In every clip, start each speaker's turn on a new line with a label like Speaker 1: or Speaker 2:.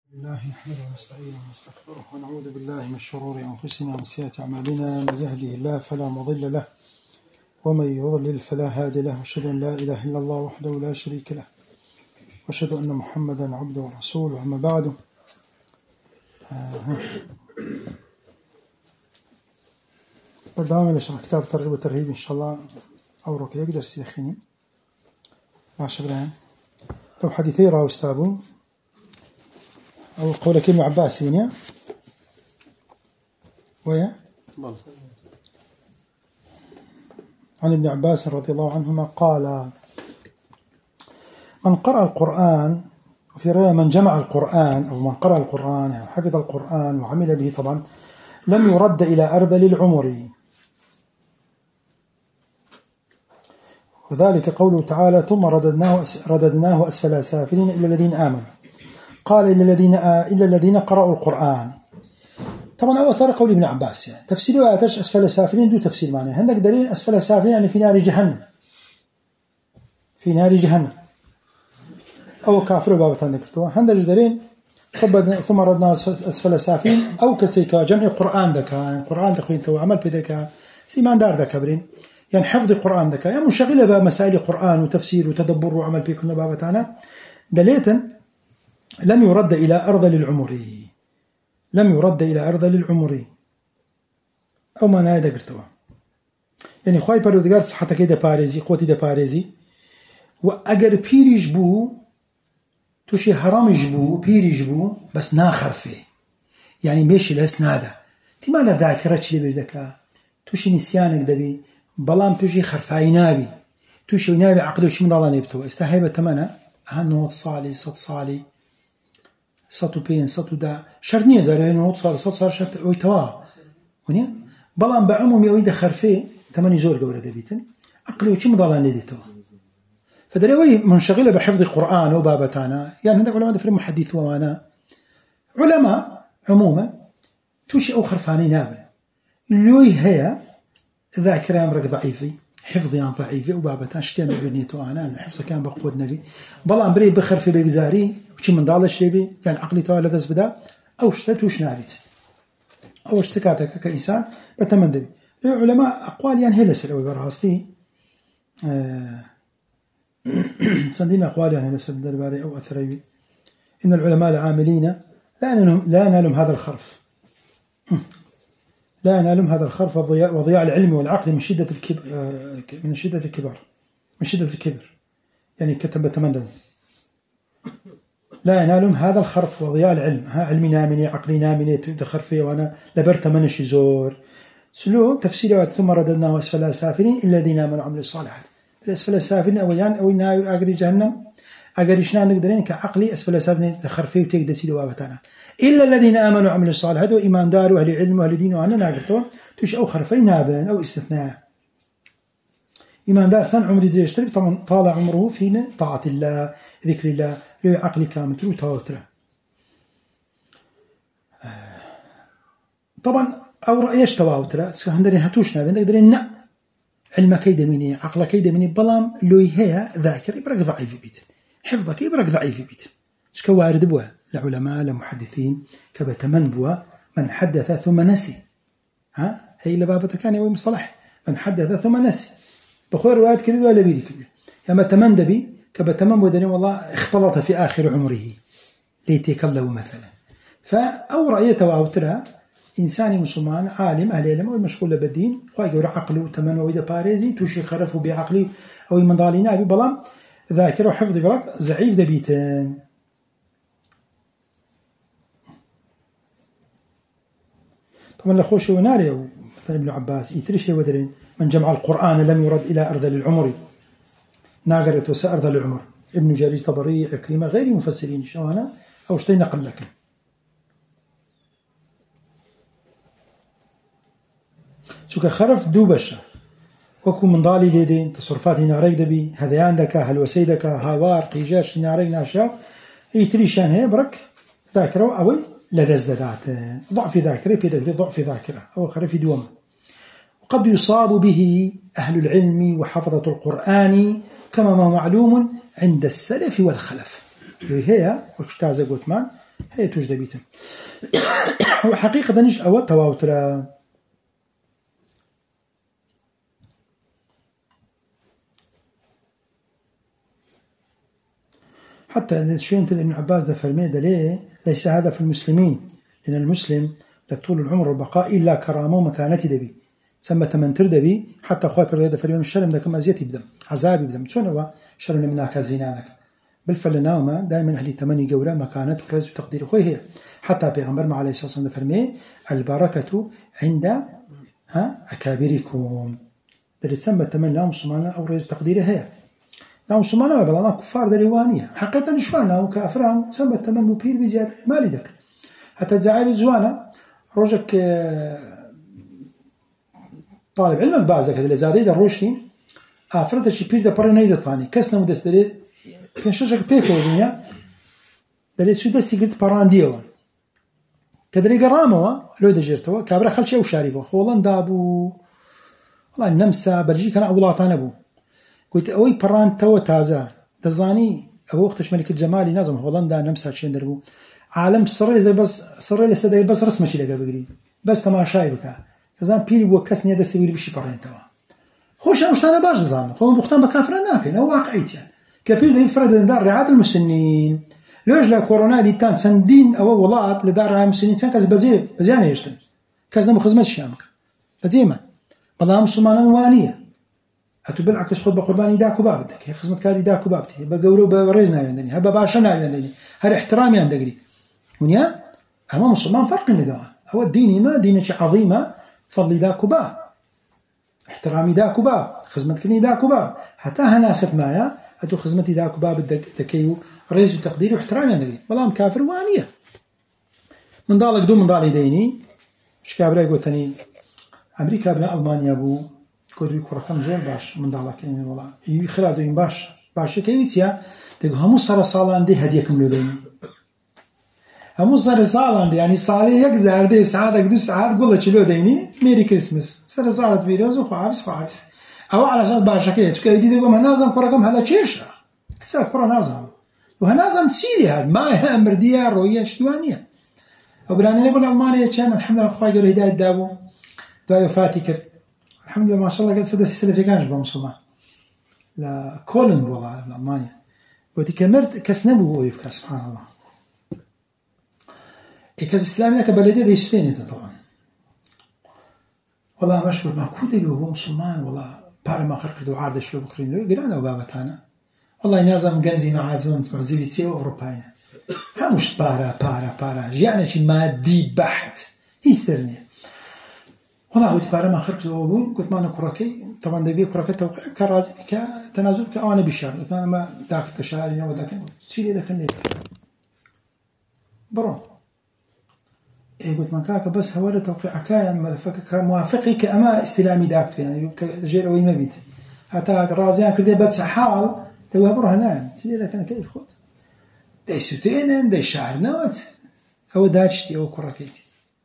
Speaker 1: الله نحمده ونستعينه ونستغفره ونعوذ بالله من شرور أنفسنا ومن سيئات أعمالنا. من يهده الله فلا مضل له ومن يضلل فلا هادي له، وأشهد أن لا إله إلا الله وحده لا شريك له، وأشهد أن محمدا عبده ورسوله. أما بعد، برنامج نشرح كتاب ترغيب وترهيب إن شاء الله أوروك يقدر سيخيني عشرين لو حديثي راو استابو أو قول كلمة عباس هنا ويا عن ابن عباس رضي الله عنهما قال: من قرأ القرآن، في رواية من جمع القرآن أو من قرأ القرآن حفظ القرآن وعمل به طبعا لم يرد إلى أرذل العمر. وذلك قوله تعالى: ثم رددناه أسفل سافلين إلا الذين آمنوا. قال إلا الذين قرأوا القرآن. طبعا أول طريق قول ابن عباس يعني تفسيره وآتش أسفل سافلين دو تفسير معنى هندك دليل أسفل سافلين يعني في نار جهنم، في نار جهنم أو كافر وبابتان ذكرتوها. هندك دليل ثم ردنا أسفل سافلين أو كسيكا جمع القرآن ذكا، القرآن دخوين تو عمل بذكا سيمان دار ذكا برين يعني حفظ القرآن ذكا يعني منشغلة بمسائل القرآن وتفسير وتدبر وعمل بكنا بابتانا. دليتا لم يرد إلى أرذل العمر، لم يرد إلى أرذل العمر أو ما نايدا قرتوا يعني خواهي پروردگار صحتا كي دا پاريزي قوتي دا پاريزي وأگر پيريش بو توشي حرامش بو پيريش بو بس ناخرفه يعني ماشي لسنادا تمانا ذاكرة چلي بردكا توشي نسيانك دبي بلام توشي خرفاي نابي توشي نابي عقلي وشي من الله نبتوا استهيبة تمانا هنوت صالي صد صالي سطو بين سطو دا شرط نیه زاره نوت صار شرط اوی توا ونیا بلان بعمومی اوی دخرفه تمني زور دورة دبيتن عقلي وشي مضالان لدي توا. فدري منشغلة بحفظ القرآن وبابتانا يعني عندك علماء دفرين محدث وانا علماء عموما توشي او خرفاني نابل لوي هي ذاكرة امرك ضعيفي حفظي عن ضعيفي وبابتان شتين بنيتو انا حفظه كان بقود نبي بلان بري بخرفي بيقزاري وشي من ضالش لبي يعني عقلي توا لذز بدا او شتت وش نابت او سكاتك كإنسان بتمندبي. العلماء اقوال يعني هلس الاول برهاستي سندين اقوال يعني هلس الدرباري او اثريبي ان العلماء العاملين لا ينالهم هذا الخرف، لا ينالهم هذا الخرف وضياع العلم والعقل من شدة الكبر يعني كتب تمندم لا ينالهم هذا الخرف وضياع العلم. علمي نامني عقلي نامني تدخر فيه وانا لبرت منش زور سلو تفسيره ثم رددناه أسفل سافلين إلا الذين آمنوا وعملوا الصالحات. الأسفل سافلين أو نهاية أجري جهنم أجريشنا نقدرين كعقلي أسفل سافلين تدخر فيه وتجد سيد وابتنا إلا الذين آمنوا وعملوا الصالحات وإيمان دار وأهل علم وأهل دين وأنا ناقرتون توش أو خرفين نابن أو استثناء. إيمان دار سن عمري دريشتري طبعا طال عمره في طاعة الله ذكر الله له عقل كامل تلو توتره. طبعا أو رأيش تواتره هندري هتوش نابن نقدرين نا علم كيد مني عقل كيد مني بلام لو هي ذاكر يبرك ضعيف بيت حفظك يبرك ضعيف بيت شكو وارد بوا لعلماء لمحدثين كبتمن بوا من حدث ثم نسي ها هي لبابة كان يوم صلاح من حدث ثم نسي بخور روايات كله ولا بيري كله يا تمن دبي كبتمن ودني والله اختلط في آخر عمره ليتكلم مثلا. فأو رأيته أو ترى إنساني مسلمان عالم أهل علم أو مشغول بالدين خواهي يقول عقله وتمن وإذا باريزي توشي خرفه بعقلي أو من ضالينا ببلام ذاكرة وحفظ برك ضعيف دبيتن. طبعا لخوش وناري مثلا ابن عباس يتريش ودرين من جمع القرآن لم يرد إلى أرذل العمر ناقرت وسأرذل العمر. ابن جرير طبري عكرمة غير مفسرين شوانا أو شتي نقل لك سوك خرف دوبشة وكو من ضالي ليدين تصرفات ناري دبي هذيان دكا هلوسي دكا هاوار قيجاش ناري ناشا يتريشان هي برك ذاكرة أوي لدزدات ضعف ذاكرة بيدك ضعف ذاكرة أو خرف دوما. وقد يصاب به أهل العلم وحفظة القرآن كما ما معلوم عند السلف والخلف. هي وكتازة قوتمان هي توجد بيتم وحقيقة نش أو تواتر حتى الشيء ابن عباس ده فرمي ده ليه ليس هذا في المسلمين، لأن المسلم لطول العمر والبقاء إلا كرامة ومكانتي دبي سمى تمنتر دبي حتى أخوي بريدة فرمي من الشرم ده كم أزيتي بدم عذابي بدم شون هو شرم من ناكازينانك بالفلناوما دائما أهلي تمني جورا مكانته ورز وتقدير أخوي هي حتى بيغمبر عليه الصلاة والسلام فرمي البركة عند أكابركم ده سمى تمني مسلمانا أو رز تقديره هي نعم مسلمان ما بلغنا كفار دليوانية حقيقة نشوانا وكافران سمى التمن مبير بزيادة مالي دك حتى تزعل زوانا روجك طالب علمك بعضك هذا اللي زادي ده روشي أفرد الشيء بير ده برا نيدا ثاني كسنا مدستري كان شجك بيكو الدنيا ده سودستي قلت بران ديوان كدري قرامه لو دجرتوا كابرا خلشي أو شاربه هولندا أبو والله النمسا بلجيكا أولاطان أبو قلت أوي بران تو تازة دزاني أبو أختش ملك الجمالي نازم هولندا نمسا شين دربو عالم صري زي بس صري لسه بس رسمة شي لقى بقري بس تماشاي بك كزان بيلي بوكسني هذا سوي بشي بران توا خوش أنا مشتانا باش زان خو بختان بكافران ناكن أو واقعيتي يعني كبير ده يفرد دار رعاية المسنين لوج لا كورونا دي تان سندين أو ولات لدار رعاية المسنين سان كز بزيانة يشتن كز نمو خدمة الشامك بزيمة والله مسلمان وانية أتو بالعكس خد بقرباني داكو بابدك هي خدمة كاري داكو بابتي بقولوا برزنا عندني هبا باشنا عندني هذا احترامي عندك ونيا أما مسلمان فرق لقاه هو الديني ما دين شيء عظيمة فضلي داكو باب احترامي داكو باب خدمتكني داكو باب حتى هناست معايا أتو خدمتي داكو باب دكيو رئيس وتقدير واحترامي عندك والله كافر وانية من ضالك دون من ضالي ديني ايش كابرا يقولتني أمريكا بين ألمانيا بو كودوی کوڕەکەم زۆر باش منداڵەکەی وڵا ئیوی خرا دوین باشەکەی ویچە دەگو هەموو سەرە ساڵان دێ هەدیەکەم لێ دەین هەموو سەرە ساڵان دێ ینی ساڵی یەک زار دێ سعاتێک دو سعات گوڵێکی لێ دەینی مێری کریسمس سەرە ساڵت بیرۆز و خواحافیز ئەوە عەلەسات باشەکەیە چکە ئەیدی دەگوم هەنازەم کوڕەکەم هەلە کێشە کچە کوڕە نازانم و هەنازەم چی لێ هات مایە مردیە ڕۆیە شتیوان نییە ئەو برانەیە بۆ ئەڵمانیا چیان الحەمدولله خوای گەورە هیدایەت دابوو دوای وفاتی کرد الحمد لله ما شاء الله قد سدس السلفي كانش بمسلمان لا كولن والله على ألمانيا قلت كمرت كسنبو هو يفكا سبحان الله كاس إسلامي كبلدية ذي سفينة طبعا والله مشكور ما كود اللي هو مسلمان والله بار ما خرج دو عارض شلو بكرين له قرانا وبابتانا والله نازم جنزي مع زون معزبي تسيو أوروباينا همش بارا جانا شي مادي بحت هيسترني والله قلت بارا ما خرجت أقول قلت ما أنا كراكي طبعا ده بيه كراكي توقع كرازي كتنازل كأنا بشار قلت أنا ما داك تشاري أو داك شيء ذاك النيل برا إيه قلت ما كاك بس هو توقع كائن ملفك كموافقي كأما استلامي داك يعني جير أو ما بيت حتى رازيان كده بس حال توه برا هنا شيء ذاك أنا كيف خد ده سوتين ده شعر نوت هو داشتي أو كراكيتي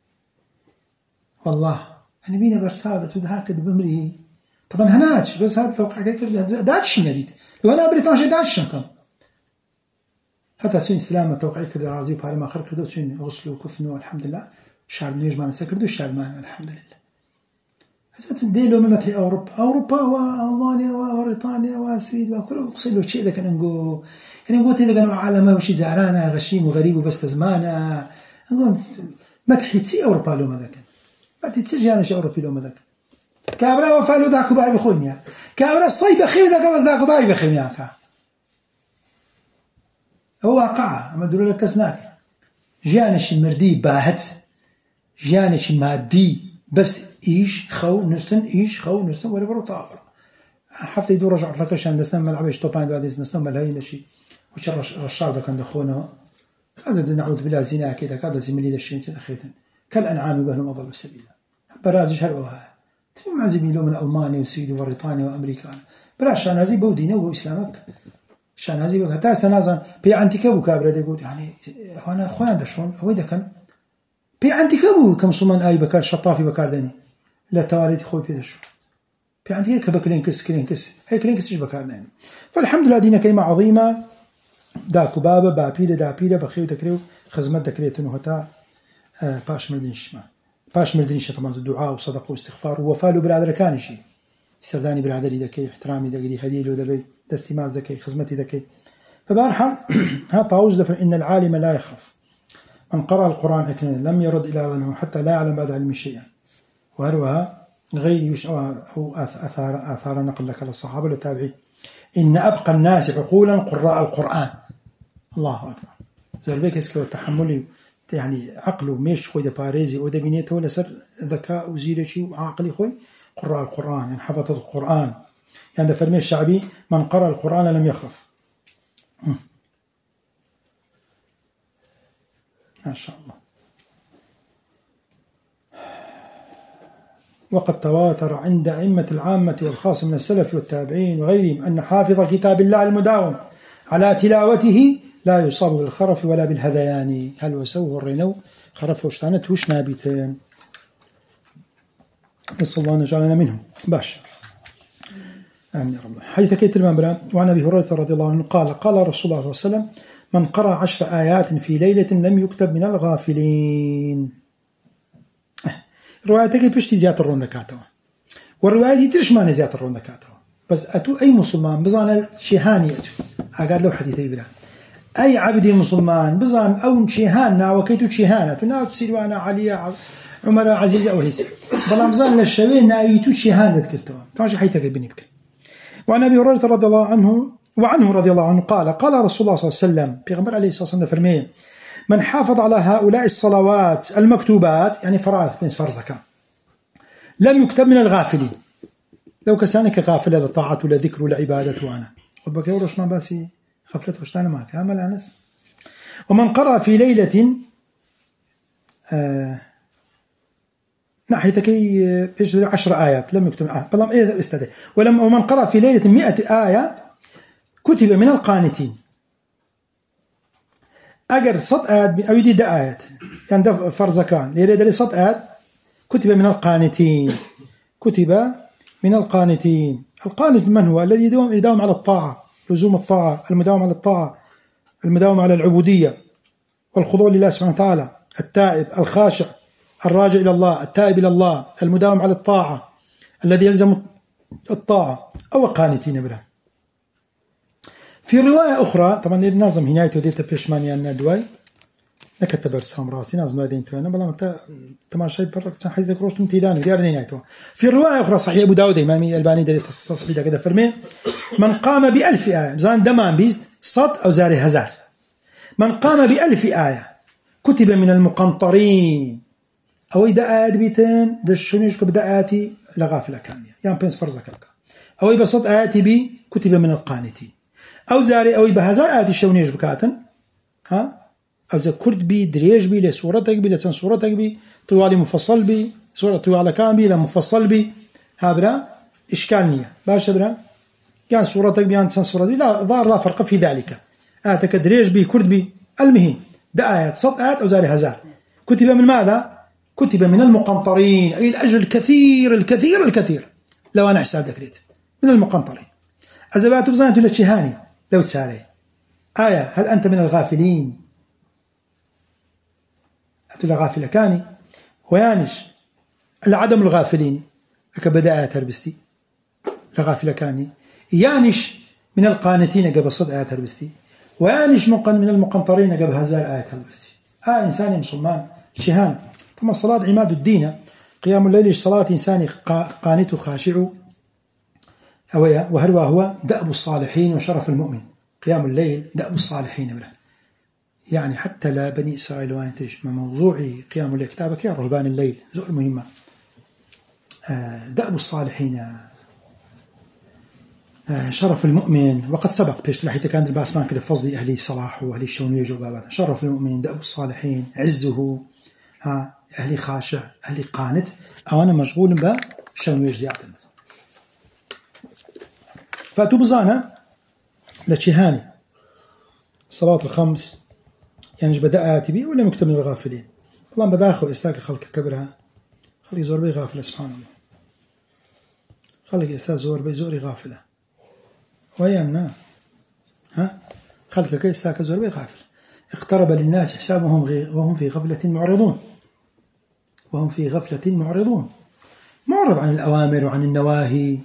Speaker 1: والله أنا بينا برسالة تودهاك بمري طبعا هناش بس هذا توقع كيف داتش نديت لو أنا بريطانيا شيء داتش كم حتى سين إسلام توقع كذا رازي بحال ما خرج كذا سين غسلوا وكفنوا الحمد لله شهر نيج ما نسكردوا الشهر ما الحمد لله هذا تديلوا من متى أوروبا وألمانيا وبريطانيا وسويد وكل قصيلوا شيء ذا كان نقول يعني قلت إذا كانوا عالمه وشي زعرانة غشيم وغريب وبس زمانه نقول مدحي تسي أوروبا لو ما ذاك تتسجل أنا شيء أوروبي لو ما ذاك كابرا وفعلوا ذاك باي بخونيا كابرا الصيب أخي ذاك بس ذاك باي بخونياك هو واقع أما دلوا لك كسناك جانش المردي باهت جانش مادي بس إيش خو نستن ولا برو طاقر حتى يدور رجعت لك عشان دسنا ملعبش توبان دو عديس نسنا ملهين شيء وش الرشاق ده كان دخونه هذا نعود بلا زنا كذا كذا زميلي ده الشيء كذا خيتن كالأنعام بهم أضل سبيلا برازي شربوها تبي مع زميله من ألمانيا وسويد وبريطانيا وأمريكا براش شان هذي بودينه وإسلامك شان هذي بقى تاس نازن بي أنتي كابو كابرة يقول يعني أنا أخوان ده شون هو ده كان بي أنتي كابو كم صمان أي بكار شطافي بكار دني لا تواليد خوي بيده شو بي أنتي كبا كلينكس هي كلينكس إيش بكار دني فالحمد لله دينا كلمة عظيمة داك وبابا بابيلة دابيلة بخيو دكريو خزمت دكريتن وهتا باش مردنيش ما باش مردنيش طبعا الدعاء وصدقه واستغفار ووفاء برادر كان شيء سرداني برادري دكي احترامي دكي هديلو دبي دستماز دكي خزمتي دكي فبارحل ها طاووس دفن إن العالم لا يخرف من قرأ القرآن أكنا لم يرد إلى ظنه حتى لا يعلم بعد علم شيئا وهروها غير أو آثار نقل لك للصحابة والتابعين إن أبقى الناس عقولا قراء القرآن. الله أكبر. ذلك يسكو التحملي يعني عقله مش خوي باريزي أو دبينيته ولا سر ذكاء وزيرشي وعقلي خوي قراء القرآن يعني حفظ القرآن يعني فرمي الشعبي من قرأ القرآن لم يخرف. ما شاء الله. وقد تواتر عند أئمة العامة والخاصة من السلف والتابعين وغيرهم أن حافظ كتاب الله المداوم على تلاوته لا يصاب بالخرف ولا بالهذيان. هل وسوه الرينو خرف وشتانت وش نابتين. نسأل الله أن يجعلنا منهم. باش آمين يا رب. حيث كيت المنبرة وعن أبي هريرة رضي الله عنه قال قال رسول الله صلى الله عليه وسلم من قرأ 10 آيات في ليلة لم يكتب من الغافلين. روايتك بشتي زيادة الرون دكاتوا والرواية ترشمان زيادة الرون دكاتوا بس أتو أي مسلمان بزان شيهاني أتو أقال له حديثي بلا أي عبد مسلمان بزان أو شيهان وكيتو شيهان أتو ناو تسيروانا علي عمر عزيز أو هيس بلا بزان للشوين نايتو شيهان ذكرتوا تماشي حيثك بنبك. وعن أبي هريرة رضي الله عنه رضي الله عنه قال رسول الله صلى الله عليه وسلم بيغمبر عليه الصلاة والسلام فرميه من حافظ على هؤلاء الصلوات المكتوبات يعني فرائض بين فرزك لم يكتب من الغافلين. لو كسانك غافلة لطاعة ولا ذكر ولا عبادة وأنا خذ بك يورش ما باسي غفلت وشتانا معك عمل أنس. ومن قرأ في ليلة ناحية كي 10 آيات لم يكتب بلام إيه استدى ومن قرأ في ليلة 100 آية كتب من القانتين. أجر صد آيات أو يدي آيات يعني ده فرزكان يريد لي صد آيات كتب من القانتين. كتب من القانتين. القانت من هو؟ الذي يداوم على الطاعة لزوم الطاعة المداوم على الطاعة المداوم على العبودية والخضوع لله سبحانه وتعالى التائب الخاشع الراجع إلى الله التائب إلى الله المداوم على الطاعة الذي يلزم الطاعة أو قانتين بلا. في رواية أخرى طبعا النظم هنايته ديتا بيشماني أن دواي نكتب رسام راسي نظم هذين تونا بلا متى تماشي برك حديث كروش تمتيدان ديار هنايته. في رواية أخرى صحيح أبو داود إمامي الباني دليل تصحيح كذا فرمي من قام ب1000 آية زان دمان بيست صد أو زاري هزار من قام ب1000 آية كتب من المقنطرين أو إذا آيات بيتين دشونيش كبدا آتي لغافلة كامية يعني بينس فرزك أو إذا صد آياتي بي كتب من القانتين أو زاري أو إذا هزار آياتي شونيش بكاتن ها أو إذا كرد بي دريج بي لصورتك بي لسان صورتك بي طوالي مفصل بي صورة طوالة كام بي لمفصل بي هابرا إشكالية باش برا يعني صورتك بي يعني سان صورتك بي لا ظاهر لا فرق في ذلك آياتك دريج بي كرد بي المهم ده آيات صد آيات أو زاري هزار كتب من ماذا؟ كتب من المقنطرين أي الأجر الكثير الكثير الكثير لو أنا حساب ذكريت من المقنطرين. أزبات بزانت ولا تشهاني لو تسالي آية هل أنت من الغافلين أتلا غافلة كاني ويانش لعدم الغافلين كبدا آية تربستي لغافلة كاني يانش من القانتين قبل صد آية تربستي ويانش من المقنطرين قبل هزار آية تربستي إنساني مسلمان شهان. ثم الصلاة عماد الدين قيام الليل صلاة إنساني قانت خاشع وهروى هو دأب الصالحين وشرف المؤمن. قيام الليل دأب الصالحين بله يعني حتى لا بني إسرائيل وانتج موضوع قيام الليل كتابك يا رهبان الليل زؤر مهمة دأب الصالحين شرف المؤمن وقد سبق بيش لحيث كان الباسمان كده فضل أهل الصلاح وأهل الشونية جوابات شرف المؤمن دأب الصالحين عزه أهلي خاشع أهلي قانت أو أنا مشغول بشونية زيادة فأتو بزانا لتشهاني الصلاة الخمس يعني بدأ آتي بي ولا مكتب من الغافلين والله بداخل استاك خلق كبرها خلق زور بي غافلة سبحان الله خلق استاك زور بي زوري غافلة ويانا خلقك استاك زور غافل. اقترب للناس حسابهم وهم في غفلة معرضون. وهم في غفلة معرضون، معرض عن الأوامر وعن النواهي،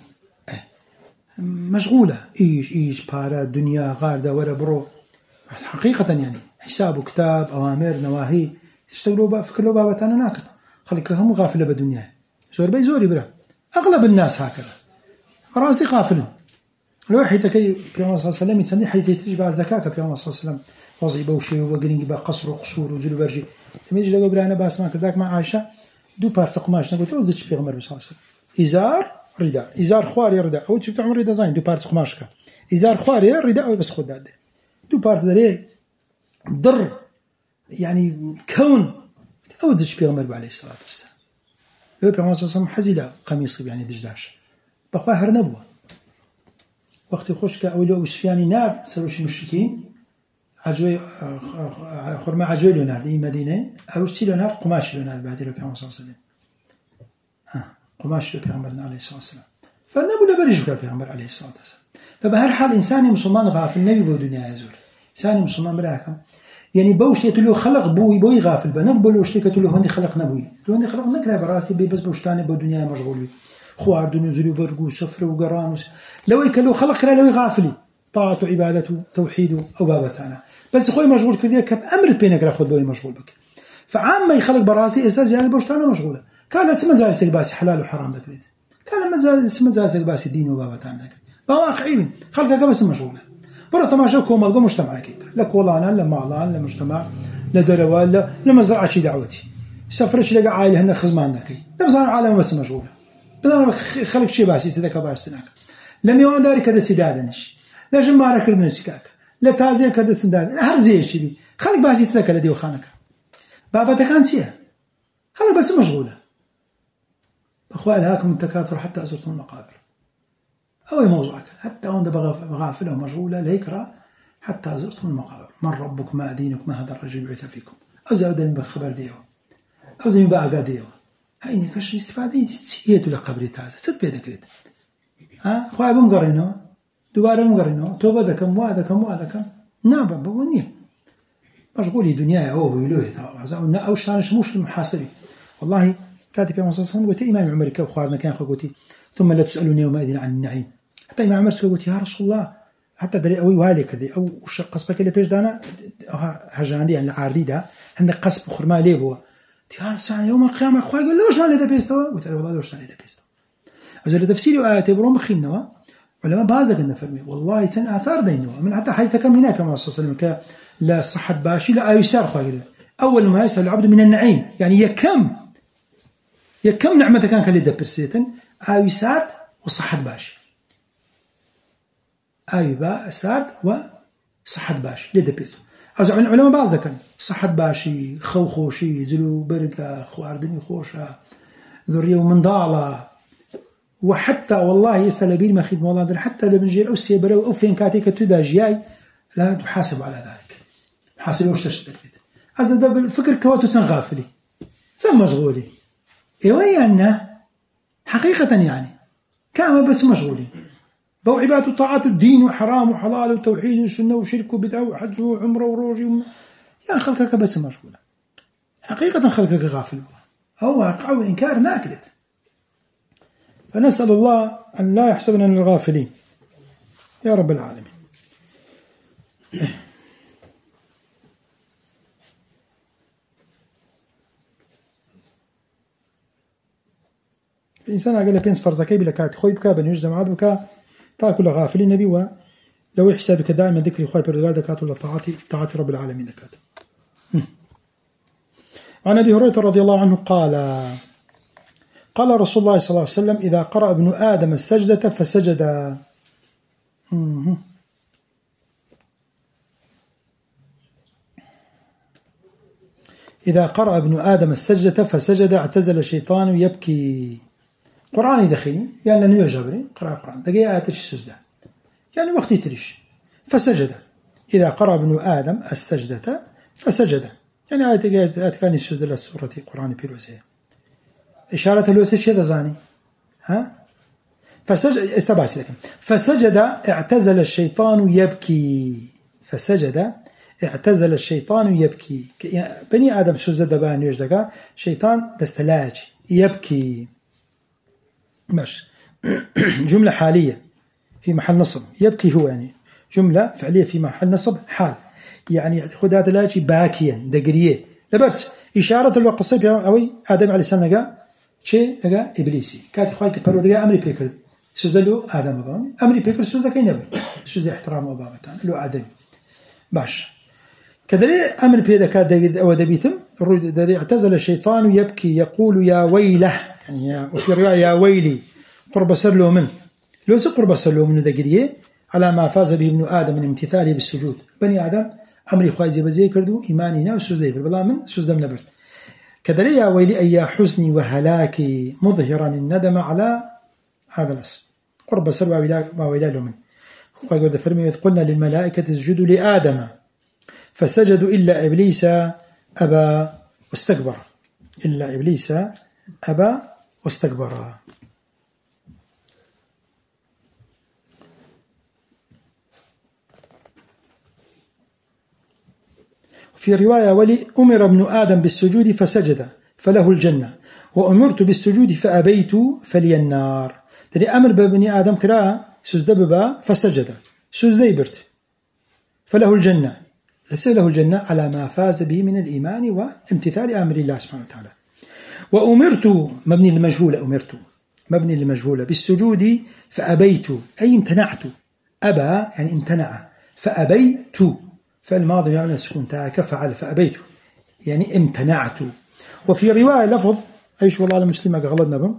Speaker 1: مشغولة إيش بارا دنيا غاردة ورا برو. حقيقة يعني حساب وكتاب أوامر نواهي تشتغلوا فكروا بابتانا ناكد خلقهم غافلة بدنيا زور بي زوري برا. أغلب الناس هكذا راسي غافل. لو حيتكي في الله صلى الله عليه وسلم يتسني حيث يتجب ذكاك في الله صلى الله عليه وسلم وضعي بوشي وقرنجي بقصر وقصور وزلو برجي لما يجي لقوا برانا باس ما كذاك مع عائشة دو بارت قماش نقول له زدش في غمر صلى الله عليه وسلم إزار رداء إزار خواري رداء أو تشوف تعمل رداء زين دو بارت قماشك إزار خواري رداء أو بس خد ده دو بارت ذري ضر يعني كون أو زدش في غمر عليه الصلاة والسلام. لو في الله صلى الله عليه وسلم حزيلا قميصي يعني دجداش بقاهر نبوه وقت خوشك أولو أبو سفياني نار سروش المشركين عجوي خرما عجوي لونار دي مدينة أوش تي لونار قماش لونار بعد لو بيعمر صلى الله عليه وسلم قماش لو بيعمر عليه الصلاة والسلام فالنبو لبرجك بيعمر عليه الصلاة والسلام. فبهر حال إنساني مسلمان غافل النبي بو دنيا يزور إنساني مسلمان براكم يعني بوش يتلو خلق بوي غافل بنقبل وش تكتلو هندي خلق نبوي لو هندي خلق نكره براسي بس بوشتاني بو دنيا مشغول خوارد ونزل وبرق وسفر وقران لو يكلو خلق لو غافلي طاعة وعبادة توحيد أو بابتانا بس خوي مشغول كردية كب أمرت بينك لأخذ بوي مشغول بك فعام يخلق براسي إساس يعني بوشتانا مشغولة كان اسم زال سيقباسي حلال وحرام ذكريت كان اسم زال سيقباسي الدين وبابتانا ذكر بواقعي خلقك بس مشغولة برا تماشا كوم القو مجتمعك لك ولانا لمعلان لمجتمع لدلوال لمزرعة شي دعوتي سفرش لقى عائلة هنا خزمان ذكي لمزرعة عالم بس مشغولة بدنا خلق شيء باسي سدك بارسناك لم يوان داري كذا سدادنش لا جمارة كردنش كاك لا تازير كذا سداد هر زي شيء خلق باسي سدك لدي وخانك بابا كان سيا خلق بس مشغولة. أخوان هاكم التكاثر حتى أزرتم المقابر أو موضوعك حتى وأنت بغافلة ومشغولة ليكرا حتى أزرتم المقابر من ربك ما دينك ما هذا الرجل بعث فيكم أو زودني بخبر ديو أو زي بقى ديو هاي كش استفادة هي تلا قبري تازة ست بيدك ريت خواب مقرنه دوباره مقرنه توبة ذكم وهذا كم نعم بقولني مشغولي دنيا أو بيلوه تاع أو شانش مش المحاسبي والله كاتب يا مصطفى صلى قلت إمام عمر كيف خواب مكان قلت ثم لا تسألوني يومئذ عن النعيم حتى إمام عمر قلت يا رسول الله حتى دري أوي وهالي كذي أو وش قصبك اللي بيش دانا هجاندي يعني العاردي ده عندك قصب خرما ليبوا يعني يوم القيامة أخوي قال لوش ما لي دبيستوا قلت له والله لوش ما لي دبيستوا أجل تفسيري وآيات برون بخينوا علماء بازك النفرمي والله سن آثار دينوا من حتى حيث كم هنا كما صلى الله عليه وسلم لا صحة باشي لا يسار خوي أول ما يسأل العبد من النعيم يعني يكم نعمة كان كلي دبرسيتن يسار وصحة باشي با سار وصحة باشي ليه دبيستوا أجل علماء بازك صحة باشي خوشي زلو برقة خواردني خوشة ذرية ومن ضالة وحتى والله يستلبين ما خدمة والله حتى لو بنجي أو سيبرو أو فين كاتيك تدا جاي لا تحاسب على ذلك حاسب وش تشتري هذا ده بالفكر كواتو غافلي مشغولي إيه أنه حقيقة يعني كامل بس مشغولي بوعبات وطاعات الدين وحرام وحلال وتوحيد وسنة وشرك وبدعة وحج وعمرة وروجي يا خلقك بس مشغولة حقيقة خلقك غافل هو واقع وإنكار ناكلت. فنسأل الله أن لا يحسبنا من الغافلين يا رب العالمين. الإنسان قال لك بينس فرزكي بلا كات خوي بكا بن يجزم عاد بكا تاكل غافلين نبي ولو حسابك دائما ذكري خوي بردقال دكات ولا طاعتي رب العالمين دكات. عن أبي هريرة رضي الله عنه قال رسول الله صلى الله عليه وسلم إذا قرأ ابن آدم السجدة فسجد إذا قرأ ابن آدم السجدة فسجد اعتزل الشيطان يبكي. قرآن دخيني يعني لأنه يجبري قرأ قرآن دقيقة آتش السجدة يعني وقت يتريش فسجد. إذا قرأ ابن آدم السجدة فسجد يعني آيات كان السجدة للسورة قرآن بيروسية إشارة الوسيء شيء ذاني فسجد استبعد لكن فسجد اعتزل الشيطان يبكي فسجد اعتزل الشيطان يبكي. بني آدم سجد بان يجدك شيطان دستلاج يبكي. مش جملة حالية في محل نصب. يبكي هو يعني جملة فعلية في محل نصب حال، يعني خذ هذا لاجي باكيا دقريه لبرس إشارة الوقت الصيف أوي آدم عليه السلام لقى شيء لقى إبليسي كاتي خايك برو دقى أمري بيكر سوزلو آدم أبان أمري بيكر سوزا كين نبي سوزا احترام أبابتان لو آدم باش كدري أمر بيدا كاد أو دبيتم دري اعتزل الشيطان يبكي يقول يا ويله يعني وفي رواية يا ويلي قرب سرلو من لو قرب سرلو من دقريه على ما فاز به ابن آدم من امتثاله بالسجود. بني آدم أمري خواجي بزي كردو إيماني ناو سوزي بالله من سوزم نبرت كدري يا ويلي أي حزني وهلاكي مظهرا الندم على هذا الاسم قرب سر وويلا من قال فرمي قلنا للملائكة اسجدوا لآدم فسجدوا إلا إبليس أبى واستكبر. إلا إبليس أبى واستكبر. في رواية ولي أمر ابن آدم بالسجود فسجد فله الجنة وأمرت بالسجود فأبيت فلي النار. تري أمر بابن آدم كرا سجد ببا فسجد سجد برت فله الجنة ليس له الجنة على ما فاز به من الإيمان وامتثال أمر الله سبحانه وتعالى. وأمرت مبني للمجهول أمرت مبني للمجهول بالسجود فأبيت أي امتنعت. أبى يعني امتنع فأبيت فالماضي يعني السكون تاعك فعل فأبيت يعني امتنعت. وفي رواية لفظ أيش والله المسلمة غلطنا بهم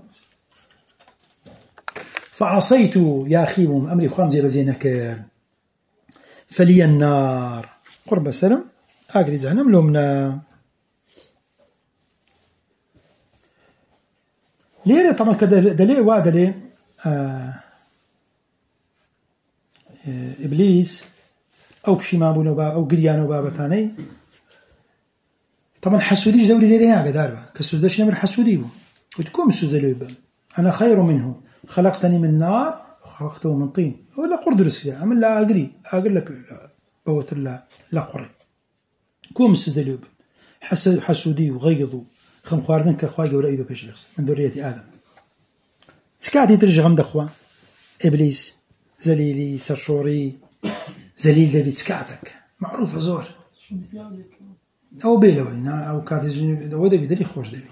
Speaker 1: فعصيت يا أخي أمري خامزي بزينك فلي النار قرب السلام أقري زهنم لومنا ليه طبعا كده دليل وادلي إبليس أو بشيمابون أو قريان وبابتاني طبعا حسودي جوري ليه قدار كسوزدش نمر حسودي بو وتكون السوزلي بو أنا خير منه خلقتني من نار وخلقته من طين ولا قرد رسله أما لا أقل لا بوت لا قري كوم السوزلي بو حسودي وغيظ خم خواردن كخواي جوري ببشر من ذرية آدم تكاتي ترجع غمد أخوة إبليس زليلي سرشوري زليل دبي تكاتك معروف زور أو بيلوين أو كاتي ودبي دري خوش دبي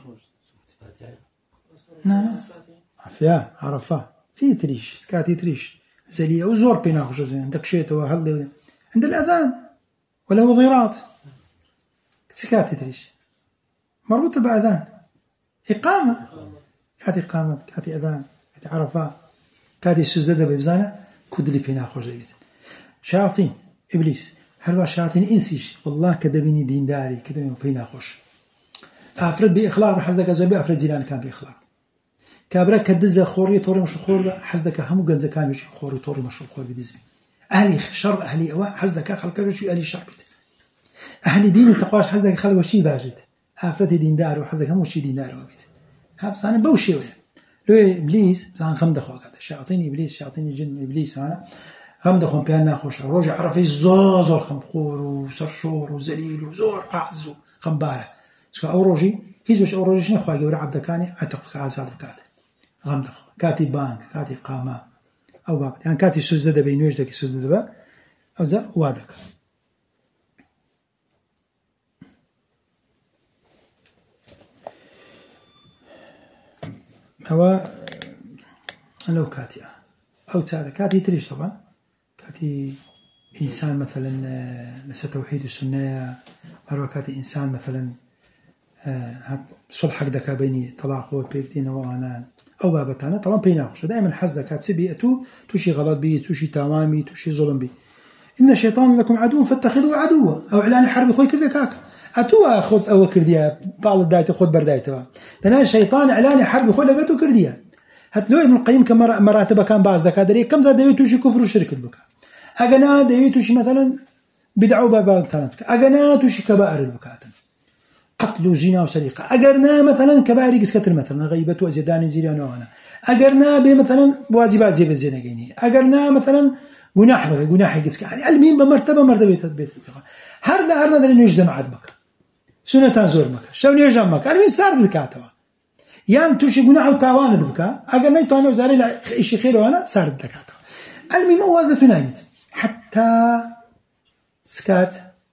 Speaker 1: نعم عفيا عرفا تريش تكاتي تريش زليل أو زور بينا خوش عندك شيء وهل عند الأذان ولا وضيرات تكاتي تريش مربوطة بأذان إقامة كاتي إقامة كاتي أذان كاتي عرفة كاتي سوزدة ببزانة كدلي بينا خوش دبيت شياطين إبليس هلوا شياطين إنسيش والله كدبيني دين داري كدبيني بينا خوش أفرد بإخلاق حزدك زوبي أفرد زيلان كان بإخلاق كابرك كدزة خوري طوري مش خور حزدك همو جنزة كان يشي خوري طوري مش خور بدزبي أهلي شر أهلي أوا حزدك خلق وشي أهلي شر بيت أهلي دين وتقواش حزدك خلق وشي باجت أفرد دين دار وحزدك همو شي دين دار وبيت هابس أنا بوشي ويا لو إبليس زان خمدة خواك هذا شياطين إبليس شياطين الجن إبليس أنا خمدة خم بيانا خوش روج عرفي زوزر خم خور وسرشور وزليل وزور أعزو خم بارة أو روجي هيز باش أو روجي شنو خواجي ورا عبد كاني عتق عزاد بكاته غمدة كاتي بانك كاتي قامة أو بابت يعني كاتي سوزدة بينوش داكي سوزدة با أو زا وادك هو لو كاتي أو تارة كاتي تريش طبعا كاتي إنسان مثلا لسه توحيد السنة أو كاتي إنسان مثلا صلح دكا بيني طلاق وبيفتين وأنا أو بابتانا طبعا بيناقش دائما حزدك كاتسبي توشي غلط بي توشي تمامي توشي ظلم بي إن الشيطان لكم عدو فاتخذوه عدوا أو إعلان حرب خوي كردكاك أتوا أخذ أو كرديا بعض الدايت أخذ بردايتها لأن الشيطان إعلان حرب خوي لقيته كرديا هتلو ابن القيم كم مراتب كان بعض ذكاء كم زاد يتوشي كفر وشرك البكاء أجنا ديتوشي مثلا بدعوا بابا ثانك أجنا توشي كبائر البكاء قتل وزنا وسرقة أجرنا مثلا كبائر قسكتر مثلا غيبة وزيدان زيران وأنا أجرنا بمثلا واجبات زي بالزنا جيني أجرنا مثلا جناح بك جناح يجسك يعني المهم بمرتبة بيت هردا دلنا يجمع بك سنة زور بك شو نيجام بك المهم صار ذكاته يان توشي جناح وتاوان بك أجر نيت أنا وزاري لا إشي خير وأنا صار ذكاته المهم وازة ناينت حتى سكات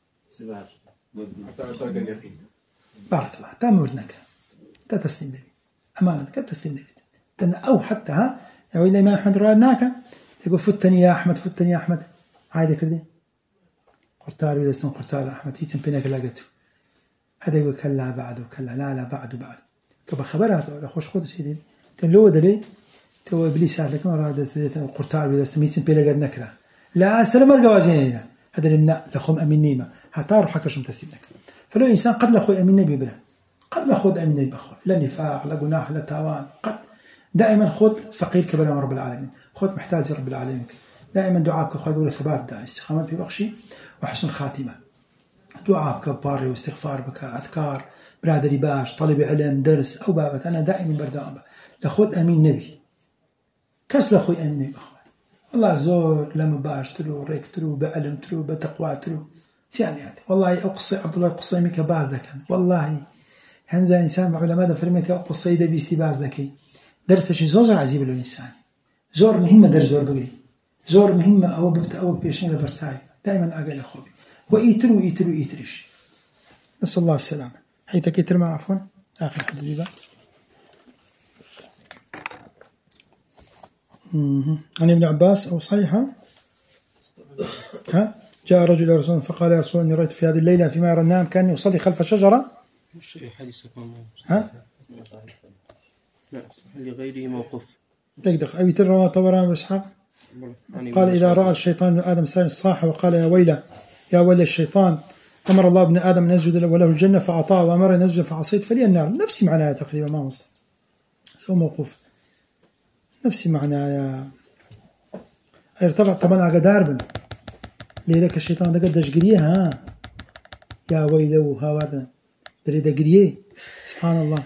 Speaker 1: بارك الله تام ودنك تسليم دبي أمانة تسليم دبي أو حتى ها يا ويلي ما أحمد رادناك يقول فتني يا أحمد عادي كردي قرطار ولا اسمه قرطار أحمد يتم بينك لاقته هذا يقول كلا بعد وكلا لا بعد كبر خبرات ولا خوش خود سيدي تنلو دلي تو إبليس لك ما هذا قرطار ولا اسمه يتم بينك نكرة لا سلام الجوازين هذا المنع لخم أمين نيمة هتعرف حكشم تسليمك فلو إنسان قد لأخوي أمين نبي بلا قد لأخذ أمين نبي بخو لا نفاق لا جناح لا تاوان قد دائما خذ فقير كبر رب العالمين خذ محتاج رب العالمين دائما دعاءك أخوي يقول ثبات دا استقامة ببخشي وحسن خاتمة دعاءك باري واستغفار بك أذكار برادري باش طلب علم درس أو بابت أنا دائما بردام لأخذ أمين نبي كس لأخوي أمين نبي بخو والله زور لما باش تلو ريك تلو بعلم تلو بتقوى تلو سيعني والله أقصي عبد الله قصي ميك باز ذكر والله همزة إنسان مع علماء فرميك قصي ده بيستي باز ذكي درس شيء زور عجيب له إنسان زور مهمة درس زور بقري زور مهمة أو ببت بيشين لبرساي دائما أقل أخوي وإيترش نسأل الله السلامة حيث كيتر مع عفوا آخر حديث بعد عن ابن عباس أو صحيحة ها جاء رجل إلى رسول فقال يا رسول إني رأيت في هذه الليلة فيما يرى النام كان يصلي خلف شجرة ها
Speaker 2: لا لغيره موقف
Speaker 1: دقدق أبي ترى طبران بإسحاق قال إذا رأى الشيطان ابن آدم سائل صاح وقال يا ويل الشيطان أمر الله ابن آدم أن يسجد وله الجنة فأعطاه وأمر أن يسجد فعصيت فلي النار نفس معناها تقريبا ما مصدر سو موقوف نفس معناها ارتفع طبعا على داربن ليلك الشيطان ده قدش قريه ها يا ويله هذا دري قريه سبحان الله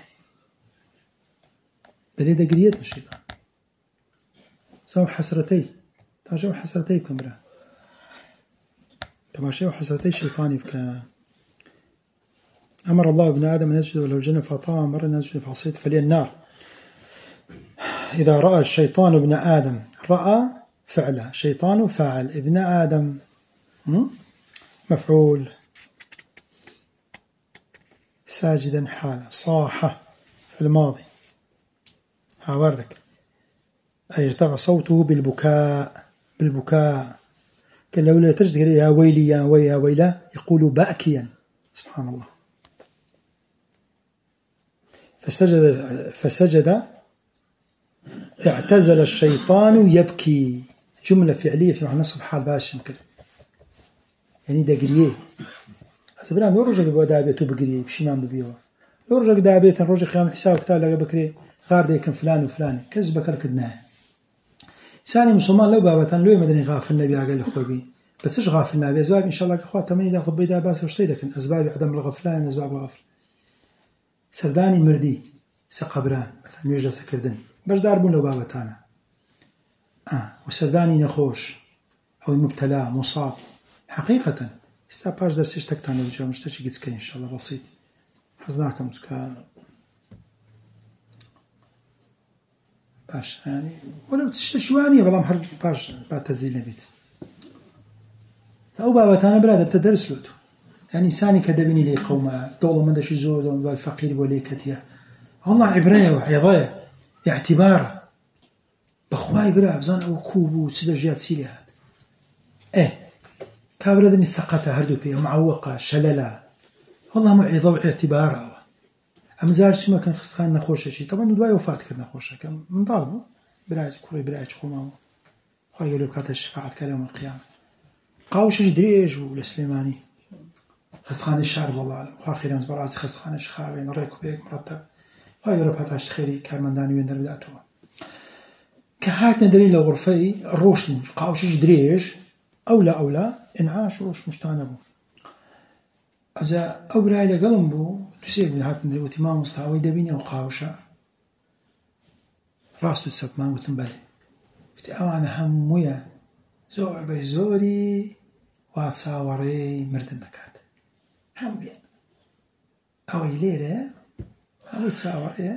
Speaker 1: دري قريه الشيطان سو حسرتي تماشي حسرتي بكمرة تماشي حسرتي الشيطان بك أمر الله ابن آدم أن يسجد وله الجنة فأطاع أمر أن يسجد فعصيت فلي النار إذا رأى الشيطان ابن آدم رأى فعله شيطان فاعل ابن آدم مفعول ساجدا حالا صاح في الماضي وردك أي ارتفع صوته بالبكاء كان لو لا تجد يا ويلي يا ويلا يقول باكيا سبحان الله فسجد اعتزل الشيطان يبكي جملة فعلية في معنى نصب الحال باش يمكن يعني دا قريه أسبرام لو رجل بودابيته بقريه بشيمان ببيوه لو رجل دابيته رجل خيام الحساب كتاب لقى بكري غار يكن فلان وفلان كذبك الكدناه ثاني مسلمان لو بابتان لو مدني غافل النبي قال اخوي بس ايش غافل النبي اسباب ان شاء الله اخوات تمني ياخذ بيدا باس وشتي لكن اسباب عدم الغفلان اسباب الغفل سرداني مردي سقبران مثلا يجلس سكردن باش داربون لو بابتانا وسرداني نخوش او مبتلى مصاب حقيقه استاباج درسيش تكتان الجو مش تشي قد ان شاء الله بسيط حزناكم باش يعني ولو تشتشواني بلا محل باش باتزيل نبيت أو بابتانا بلاد بتدرس لوتو يعني ساني كدبني لي قوما دولة من دشي زود والفقير ولي كتيا والله عبرية وعظايا اعتباره بخواي بلا بزان أو كوبو سدجات سيليات كابرا دمي سقطة هردو بيه معوقة شللا والله معظة واعتباره أما زارش ما كان خصخان نخوشه شيء طبعا دواي وفاة كنا نخوشه كان من ضاربه براج كوري براج خوما خا يقولوا كات الشفاعة كلام القيامة قاوش دريج ولا سليماني خصخان الشعر والله أعلم وآخر يوم براسي خصخان الشخاوي نريكو بيك مرتب خا يقولوا بهذا خيري كارمان داني وين دربداته كهاتنا دليل غرفي الروش قاوش دريج أولى إنعاش روش مشتانبو أجا أبرا إلى قلبه تسير من هات ندري وتمام مستوى دبيني وقاوشة راسه تسات ما وتنبله فتي أنا هم ويا زۆر بەی زۆری وا چاوەڕێی مردن دەکات هەموویان ئەوەی لێرە ئەوەی چاوەڕێیە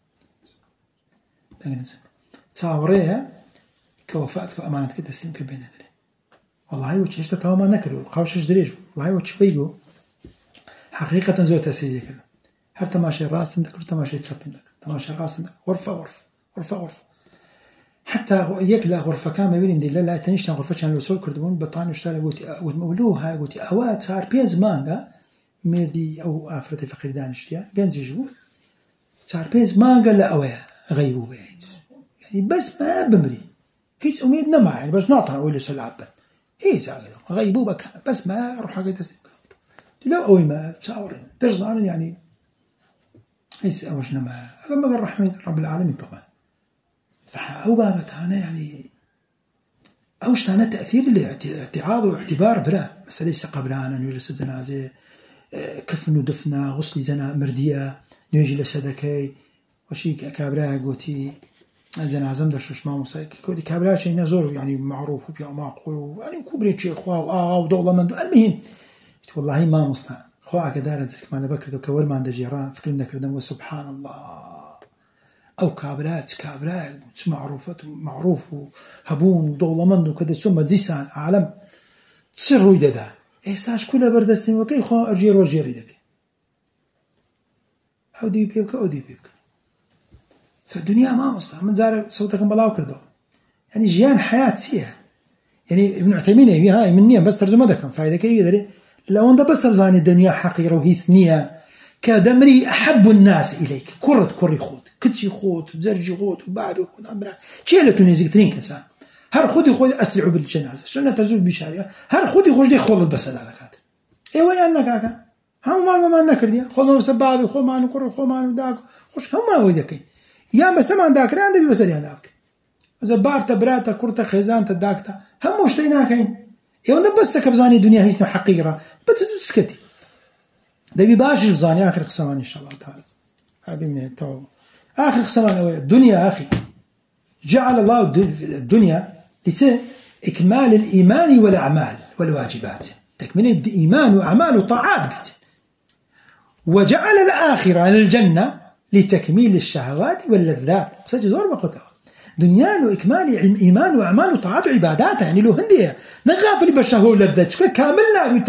Speaker 1: چاوەڕێیە کە وەفات کە ئەمانەت کە دەستیم کرد بێنە دەرێ وەڵاهی وەچی هێشتا تاوامان نەکردو قاوشش درێژ بوو وەڵاهی وەچی پێی بوو حەقیقەتەن زۆر تەسیری کرد هەر تەماشای ڕاستم دەکرد تەماشای چەپم دەکرد تەماشای ڕاستم دەکرد غورفە حتى یەک لە غورفەکان ببینیم دی لە لای تەنیشتان غورفەیان لۆچۆڵ کردبوون بەتانی شتا لە گوتی مەولوها گوتی ئەوە 4-5 مانگە مێردی ئەو ئافرەتی فەقیر دانیشتیە گەنجیش بوو 4-5 مانگە لە ئەوەیە غەیب بوو بێت یعنی بەس ما بمری هیچ ئومید نەمایە بەس ناتوان ئەوەی لەسەر لابن هیچ غەیب بوو بەکە بەس ما ڕوحەکەی دەستێ لەو ئەوەی ما چاوەڕێن دەشزانن یعنی هیچ ئەوەش نەمایە ئەگەر مەگەر ڕەحمەت رب العالمین طبعا فأو بابتانا يعني أوشتانا تأثير الاعتعاض واعتبار برا بس ليس قبرانا نجلس جنازة كفن ودفنا غسل زنا مردية نيجي لسدكي وشي كابرا قوتي الجنازة مدرش ما مصايك كودي كابرا شيء نزور يعني معروف وبيع معقول يعني كبريت شيء خواه ودولة من المهم والله ما مصنع خواه قدارة ذلك ما نبكر كور ما عند جيران فكر نكردم وسبحان الله أو كابرات معروف وهبون ودولمند وكذا ثم ديسان عالم تصير رويدة إيستاش كلها بردستين وكي خو أرجير ورجيري دك أو دي بيبك فالدنيا ما مصلحة من زار صوتكم بلاو كردو يعني جيان حياة سيها يعني ابن عثيمين هاي منية بس ترجمة دكم فايدة كي يدري لو أنت بس تبزاني الدنيا حقيرة وهي سنية كدمري أحب الناس إليك كري خوت كتشي خوت وزرجي خوت وبعد وخوت أمرا شيلة تونيزيك كسان هر خودي أسرعوا بالجنازة سنة تزول بشارية هر خودي خوش دي خولد بس هذا كات إيوه يا كاكا هم ما نكرديا خذوا بسبابي خذ معنا كرة خذ معنا داك خوش هم ما ويدكين يا بس ما عندك عندي بسري هذاك إذا بارتا براتا كرتا خيزانتا داكتا هم مشتينا كين إيوه بس كبزاني الدنيا هي اسمها حقيقة بتسكتي دبي باش بزاني آخر قسمان إن شاء الله تعالى أبي من التو آخر قسمان الدنيا أخي جعل الله الدنيا لإكمال الإيمان والأعمال والواجبات تكمل الإيمان وأعمال وطاعات بيت وجعل الآخرة الجنة لتكميل الشهوات واللذات سجزور بقطع دنيا له إكمال إيمان وأعمال وطاعات وعبادات يعني له هندية نغافل بالشهوة واللذات كاملنا بي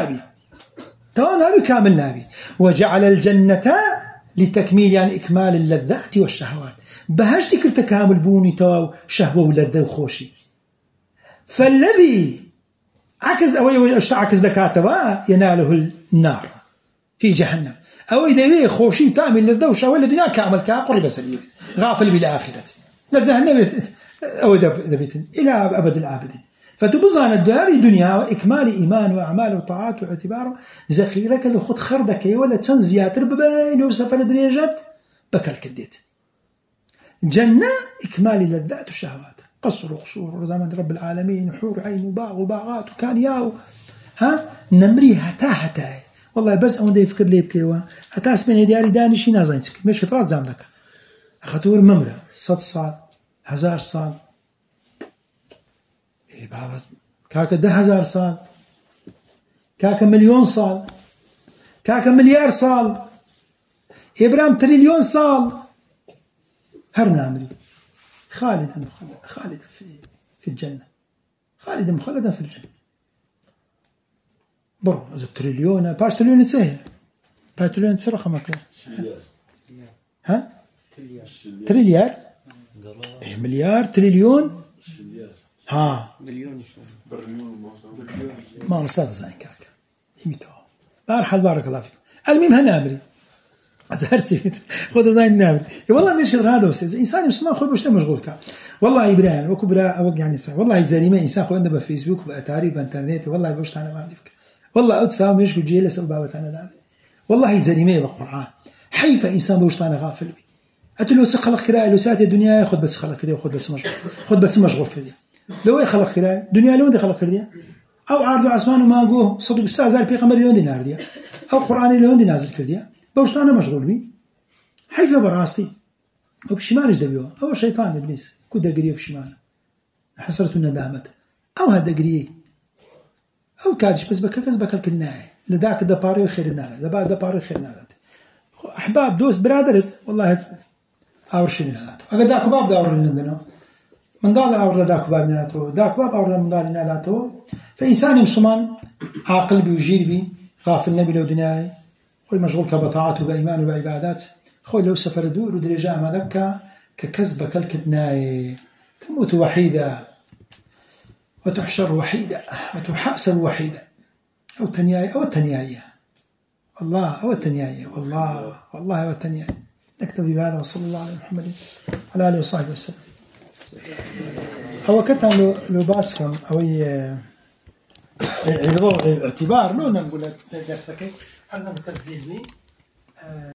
Speaker 1: تونا بكامل نابي وجعل الجنة لتكميل يعني إكمال اللذات والشهوات بهشتي كرت كامل بوني تو شهوة ولذة وخوشي فالذي عكس أو عكس ذكاته يناله النار في جهنم أو إذا خوشي تعمل لذة وشهوة الدنيا كامل قرب سليم غافل بالآخرة لجهنم أو ذبيت إلى أبد الآبدين فتبزان الدنيا وإكمال إيمان وأعمال وطاعات واعتباره زخيرك اللي خد خردك ولا تنزياتر ببين وسفر دريجات بكال كديت جنة إكمال اللذات والشهوات قصر وقصور وزمان رب العالمين حور عين وباغ وباغات وكان ياو نمري هتا والله بس أون يفكر لي بكيوا هتا اسمين دياري دانشي نازاينسك مش كترات زامدك أخطور ممرة 100 صال 1000 صال بابا كاكا 10,000 صال كاكا 1,000,000 صال كاكا 1,000,000,000 صال إبرام 1,000,000,000 صال هرنا أمري خالدا في الجنة خالدا مخلدا في الجنة برو إذا تريليون باش تريليون تسهل باش تريليون تسرق رقمك ها تريليار مليار تريليون ها مليون ما مصلحة زين كاك يميتوا بارحل بارك الله فيكم المهم هنامري زهرتي خذ زين نامري والله مش كثر هذا بس إنسان يسمع خذ وش مشغول كا والله إبراهيم وكبرى أو يعني والله زريمة إنسان خذ عنده بفيسبوك بأتاري بإنترنت والله بوش أنا ما عندي فكرة والله أتساوي مش كل جيل سبب بابت أنا داري والله زريمة بالقرآن حيف إنسان بوش أنا غافل بي أتلو تخلق كراء لو ساعة الدنيا خذ بس خلق كذا وخذ بس مشغول خذ بس مشغول كذا لو يخلق كراء دنيا لو أنت خلق كذا أو عرض عثمان وما جوه صدق 6,000 بيغمبر لون دينار ديا أو قرآن لون دي نازل كرديا بوش أنا مشغول بي حيف براستي وبشمالش دبيوه أو شيطان إبليس كده قريب بشماله حسرة الندامة أو هذا قريه أو كادش بس بكاكز بكالكناي لذاك دباري خير الناس دبار دباري خير الناس أحباب دوست برادرت والله أورشني هذا أقدر ذاك باب داورنا عندنا من ضال أور ذاك باب ناتو ذاك باب أور من ضال ناتو فإنسان مسلمان عاقل بيجير بي غافل النبي لو دنياي خوي مشغول كبطاعته بإيمان وبعبادات خوي لو سفر دور ودرجة ما ذكى ككذب كالكتناي تموت وحيدة وتحشر وحيدة وتحاسب وحيدة أو تنياية أو التنياية والله أو التنياية والله أو التنياية. نكتفي بهذا وصلى الله على محمد وعلى آله وصحبه وسلم. أو كتن لو باسكم أو اعتبار لو نقول درسك هذا التسجيل